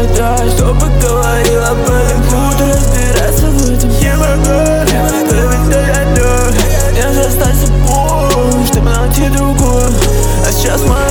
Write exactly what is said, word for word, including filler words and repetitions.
иногда, чтобы говорил об этом. Буду разбираться в этом. Не могу, ведь ты одна. Я же стать собой, чтобы найти другую. А сейчас моя